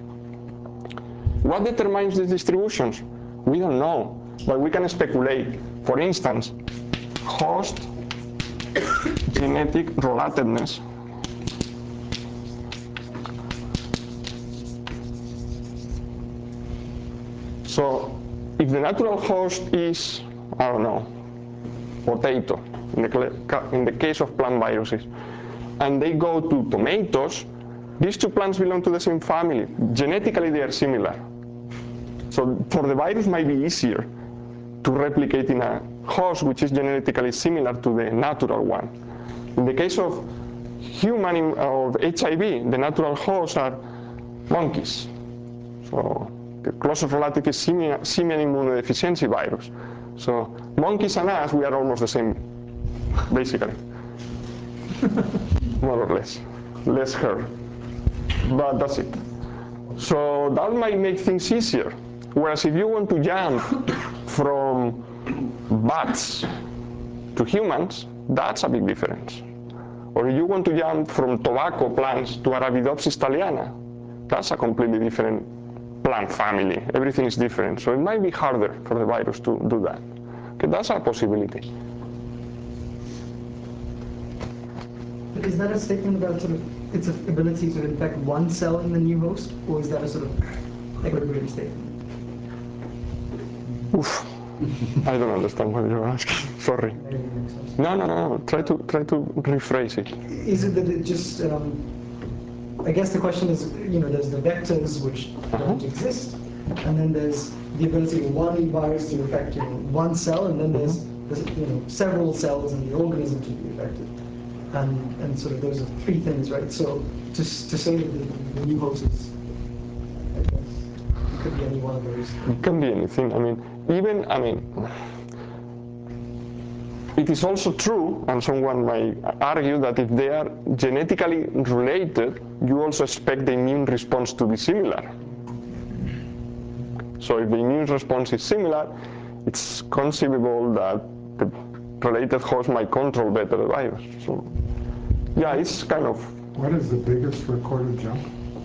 What determines these distributions? We don't know, but we can speculate. For instance, host genetic relatedness. So if the natural host is, I don't know, potato, in the case of plant viruses, and they go to tomatoes, these two plants belong to the same family. Genetically, they are similar. So for the virus, might be easier to replicate in a host which is genetically similar to the natural one. In the case of of HIV, the natural hosts are monkeys. So the closest relative is simian immunodeficiency virus. So monkeys and us, we are almost the same, basically, more or less. Less hair, but that's it. So that might make things easier. Whereas if you want to jump from bats to humans, that's a big difference. Or if you want to jump from tobacco plants to Arabidopsis thaliana, that's a completely different plant family. Everything is different. So it might be harder for the virus to do that. Okay, that's a possibility. But is that a statement about sort of its ability to infect one cell in the new host, or is that a sort of equilibrium statement? Oof. I don't understand what you're asking. Sorry. No. Try to rephrase it. Is it that it just? I guess the question is, there's the vectors which don't exist, and then there's the ability of one virus to infect one cell, and then there's several cells in the organism to be infected, and sort of those are three things, right? So to say that the new host is, I guess, it could be any one of those. It can be anything. It is also true, and someone might argue, that if they are genetically related, you also expect the immune response to be similar. So if the immune response is similar, it's conceivable that the related host might control better the virus. So, yeah, it's kind of... What is the biggest recorded jump?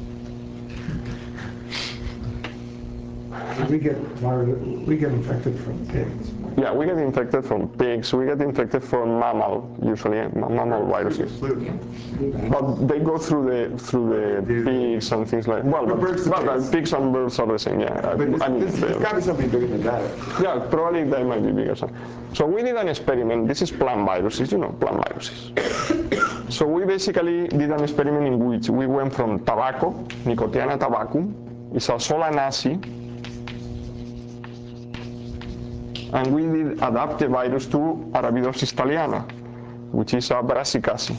We get infected from pigs. Yeah, we get infected from pigs. We get infected from mammal, usually mammal viruses. But they go through the pigs and things like. Well, pigs and birds are the same. Yeah, It's got to be something bigger than that. Yeah, probably they might be bigger. So we did an experiment. This is plant viruses. Plant viruses. So we basically did an experiment in which we went from tobacco, Nicotiana tabacum, it's a Solanaceae, and we did adapt the virus to Arabidopsis thaliana, which is a Brassicaceae.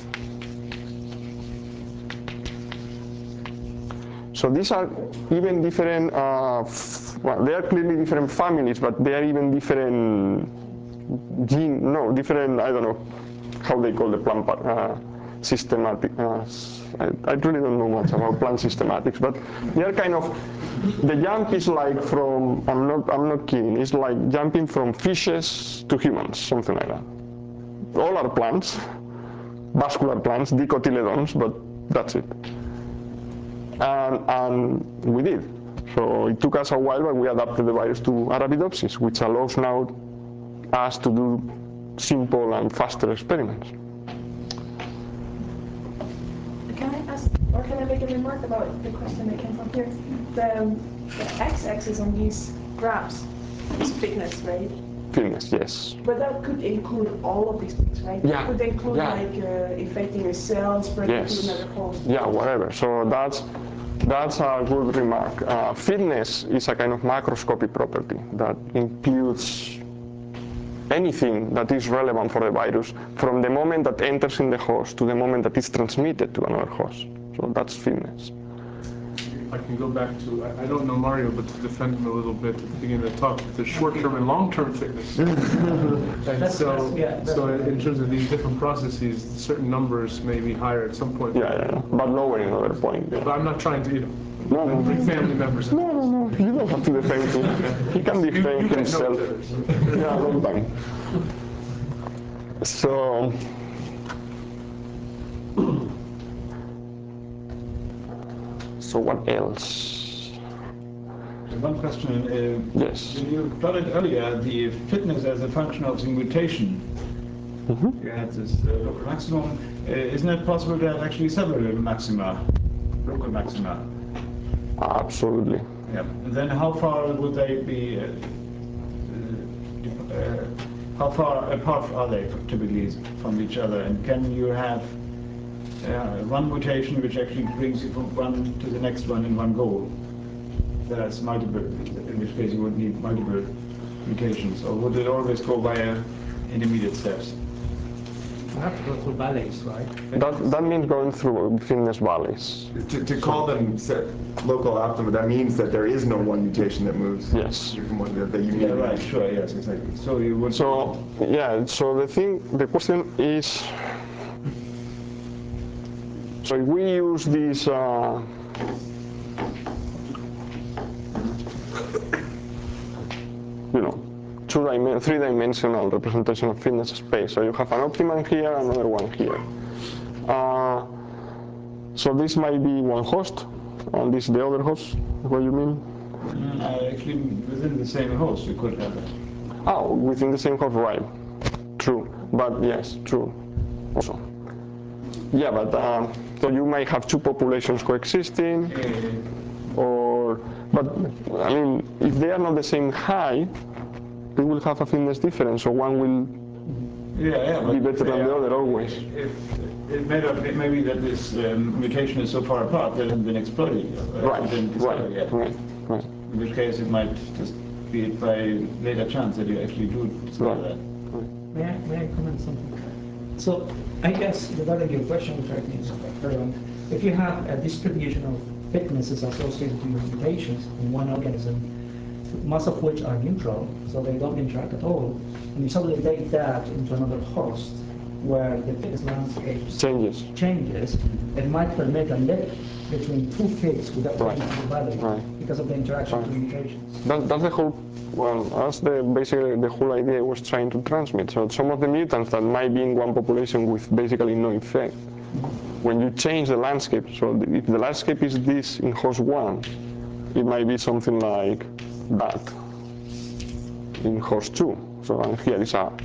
So these are even different, they are clearly different families, but they are even different different, I don't know how they call the plant systematic. I really don't know much about plant systematics, but they are kind of, the jump is like from, I'm not kidding, it's like jumping from fishes to humans, something like that. All are plants, vascular plants, dicotyledons, but that's it. And we did. So it took us a while, but we adapted the virus to Arabidopsis, which allows now us to do simple and faster experiments. Can I ask, or can I make a remark about the question that came from here? The x-axis on these graphs is fitness, right? Fitness, yes. But that could include all of these things, right? Yeah. Could include like infecting a cell, spreading to another host. Yeah, whatever. So that's a good remark. Fitness is a kind of macroscopic property that includes anything that is relevant for the virus from the moment that enters in the host to the moment that it's transmitted to another host. So that's fitness. I can go back to, I don't know Mario, but to defend him a little bit at the beginning of the talk, there's short-term and long-term fitness. And so in terms of these different processes, certain numbers may be higher at some point. Yeah, but lower in another point. Yeah. But I'm not trying to, bring family members in. No, you don't have to defend him. He can defend himself. Yeah, long time. So what else? One question. Yes. You plotted earlier the fitness as a function of the mutation. Mm-hmm. You had this local maximum. Isn't it possible to have actually several maxima, local maxima? Absolutely. Yeah. And then how far would they be how far apart are they typically from each other, and can you have one mutation which actually brings you from one to the next one in one go? There's multiple, in which case you would need multiple mutations, or would it always go via intermediate steps? You have to go through valleys, right? That means going through fitness valleys. To call them local optima, that means that there is no one mutation that moves. Yes. From one that you need. Yeah, right, sure, yes, exactly. So you would... So, yeah, so the question is, so if we use this, three-dimensional representation of fitness space. So you have an optimum here, another one here. So this might be one host, and this is the other host. What do you mean? Actually, within the same host, you could have it. Oh, within the same host, right? True, but yes, true. Also, yeah, but so you might have two populations coexisting, but I mean, if they are not the same height, they will have a fitness difference, so one will be better than the other always. If it may be that this mutation is so far apart that it hasn't been exploited yet. Right. In which case it might just be by later chance that you actually do discover that. May I comment something? So I guess regarding your question, which I think is quite relevant, if you have a distribution of fitnesses associated with mutations in one organism, most of which are neutral, so they don't interact at all, and you suddenly take that into another host where the fitness landscape changes, it might permit a link between two fits without going to the valley because of the interaction between mutations. That's the whole, basically the whole idea I was trying to transmit. So some of the mutants that might be in one population with basically no effect, when you change the landscape, so if the landscape is this in host 1, it might be something like that in host 2. So and here is a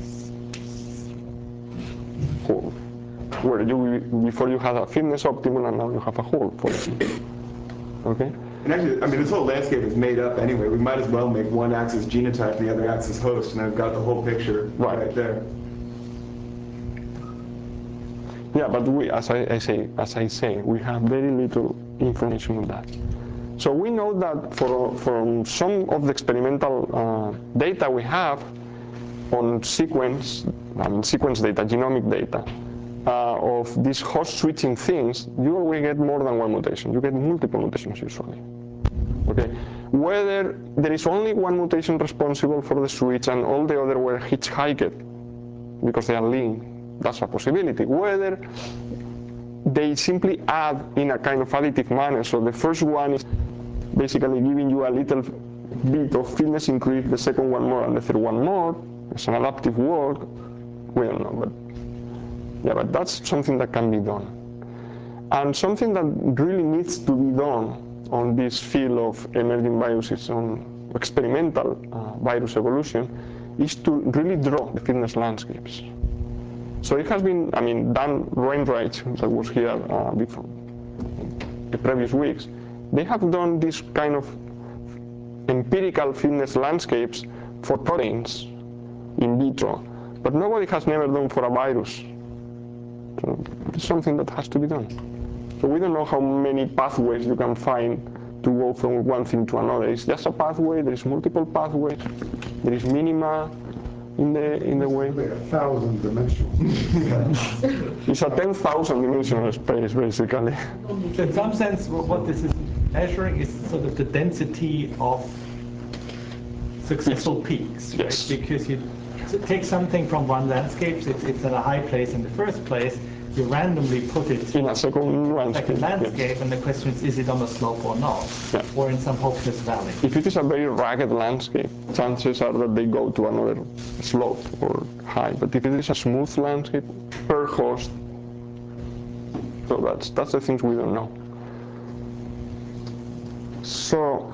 hole where you before you had a fitness optimum and now you have a hole for it. Okay. And actually, I mean, this whole landscape is made up anyway. We might as well make one axis genotype, the other axis host, and I've got the whole picture right there. Yeah, but we, as I say, we have very little information on that. So we know that from some of the experimental data we have on sequence data, genomic data, of these host switching things, you always get more than one mutation. You get multiple mutations usually. Okay, whether there is only one mutation responsible for the switch and all the other were hitchhiked because they are linked, that's a possibility. Whether they simply add in a kind of additive manner, so the first one is basically giving you a little bit of fitness increase, the second one more and the third one more. It's an adaptive work. We don't know, but that's something that can be done. And something that really needs to be done on this field of emerging viruses, on experimental virus evolution, is to really draw the fitness landscapes. So it has been, Dan Wainwright, that was here before the previous weeks, they have done this kind of empirical fitness landscapes for proteins in vitro, but nobody has never done for a virus. So it's something that has to be done. So we don't know how many pathways you can find to go from one thing to another. It's just a pathway, there is multiple pathways, there is minima in the way. It's like 1,000 dimensional. It's a 10,000 dimensional space, basically. So in some sense, what this is measuring is sort of the density of successful peaks, right? Yes. Because you take something from one landscape, it's at a high place in the first place, you randomly put it in a second landscape, yes. And the question is it on a slope or not, or in some hopeless valley? If it is a very rugged landscape, chances are that they go to another slope or high. But if it is a smooth landscape per host, so that's the things we don't know. So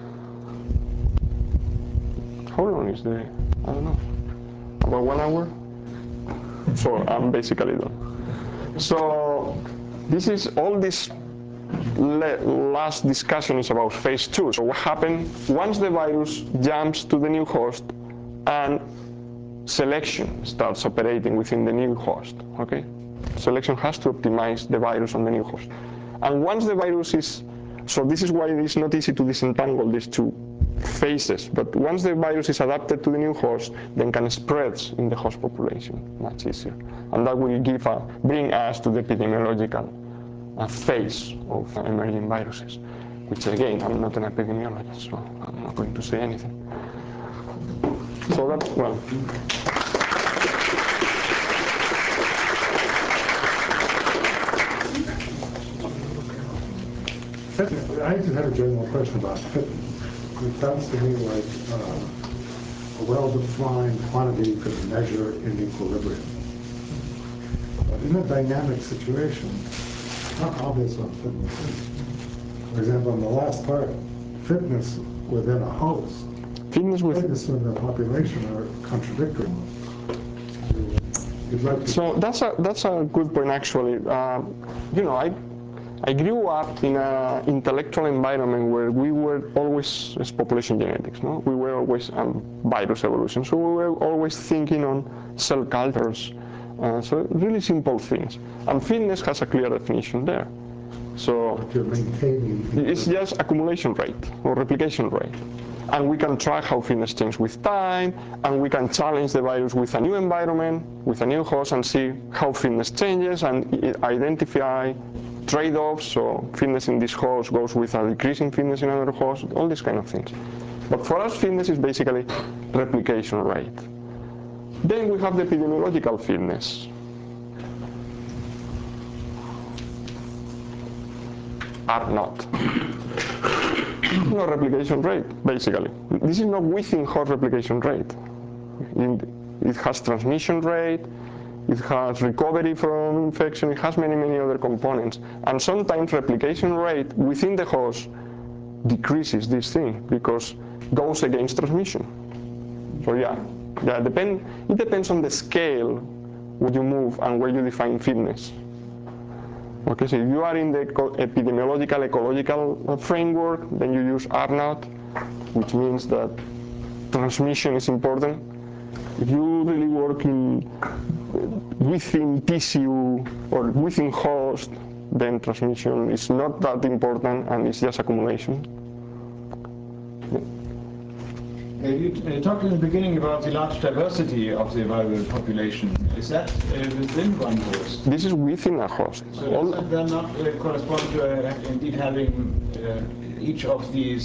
how long is the? I don't know. About 1 hour. So I'm basically done. So this is all this last discussion is about phase 2. So what happens once the virus jumps to the new host and selection starts operating within the new host, okay? Selection has to optimize the virus on the new host. And once the virus is, so this is why it is not easy to disentangle these two phases, but once the virus is adapted to the new host, then can spread in the host population much easier. And that will bring us to the epidemiological phase of emerging viruses, which again, I'm not an epidemiologist, so I'm not going to say anything. So that, well. I just had a general question about fitness. It sounds to me like a well-defined quantity you could measure in equilibrium. But in a dynamic situation, it's not obvious what fitness is. For example, in the last part, fitness within a host, fitness within the population are contradictory. So that's a good point, actually. You know, I grew up in an intellectual environment where we were always, as population genetics, no? We were always virus evolution, so we were always thinking on cell cultures, so really simple things. And fitness has a clear definition there. So it's just accumulation rate or replication rate. And we can track how fitness changes with time, and we can challenge the virus with a new environment, with a new host, and see how fitness changes and identify trade-offs. So fitness in this host goes with a decrease in fitness in another host, all these kind of things. But for us, fitness is basically replication rate. Then we have the epidemiological fitness. R naught. No replication rate, basically. This is not within host replication rate. It has transmission rate, it has recovery from infection, it has many, many other components. And sometimes replication rate within the host decreases this thing because it goes against transmission. So it depends on the scale where you move and where you define fitness. Okay, so if you are in the epidemiological ecological framework, then you use R naught, which means that transmission is important. If you really work within tissue or within host, then transmission is not that important and it's just accumulation. You talked in the beginning about the large diversity of the viral population. Is that within one host? This is within a host. So does that then not correspond to indeed having each of the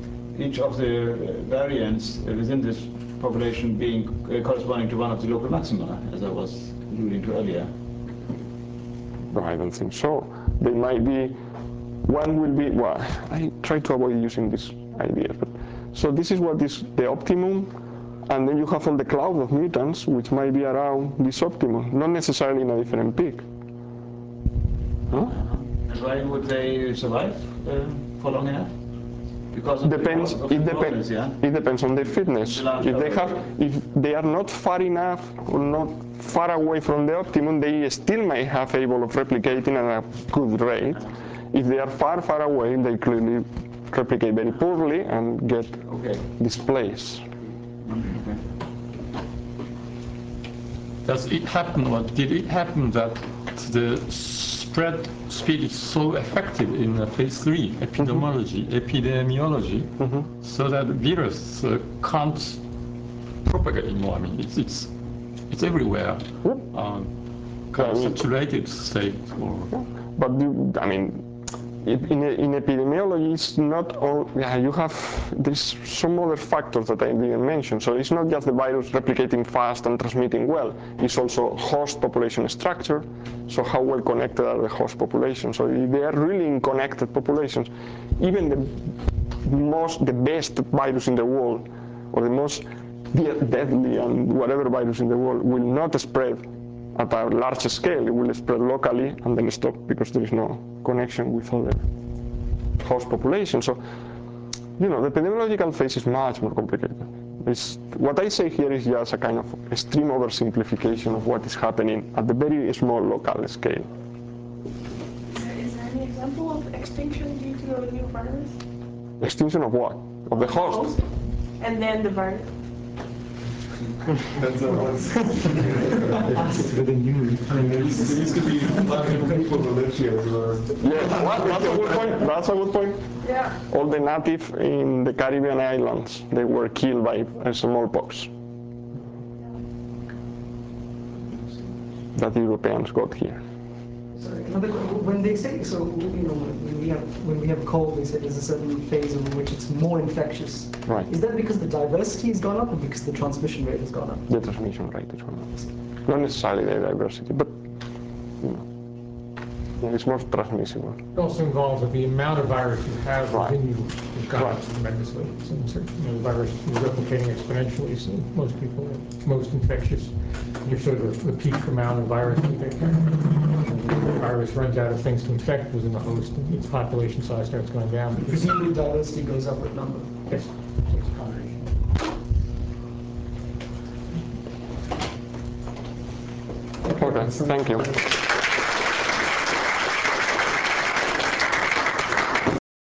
variants within this population being corresponding to one of the local maxima, as I was alluding to earlier? No, I don't think so. They might be, one will be, well, I try to avoid using this idea, but so this is what is the optimum, and then you have all the cloud of mutants which might be around this optimum, not necessarily in a different peak. Huh? And why would they survive for long enough? Because of It depends on their fitness. If they are not far enough or not far away from the optimum, they still may have able of replicating at a good rate. If they are far, far away, they clearly replicate very poorly and get displaced. Does it happen, or did it happen that the spread speed is so effective in phase 3 epidemiology, so that the virus can't propagate anymore? I mean, it's everywhere, kind of saturated state. But I mean, in epidemiology, it's not all. There's some other factors that I didn't mention. So it's not just the virus replicating fast and transmitting well. It's also host population structure. So how well connected are the host populations? So if they are really connected populations, even the best virus in the world, or the most deadly and whatever virus in the world, will not spread at a large scale. It will spread locally and then stop because there is no connection with other host populations. So, the epidemiological phase is much more complicated. What I say here is just a kind of extreme oversimplification of what is happening at the very small local scale. Is there any example of extinction due to a new virus? Extinction of what? Of the host? And then the virus? That's what's. It's within you. I mean, there used to be a lot of different people who lived here who were. Yeah, that's a good point. That's a good point. Yeah. All the natives in the Caribbean islands, they were killed by smallpox that Europeans got here. When they say, so, you know, when we have a cold, they say there's a certain phase in which it's more infectious. Right. Is that because the diversity has gone up or because the transmission rate has gone up? The transmission rate is one of. Not necessarily the diversity, but you know, it's more transmissible. It also involves that the amount of virus you have within you has gone up tremendously. So, you know, the virus is replicating exponentially, so most people are most infectious. You're sort of the peak amount of virus that they the virus runs out of things to infect within the host, and its population size starts going down. Presumably diversity goes up with number. Yes, so it's a combination. Okay, thank you.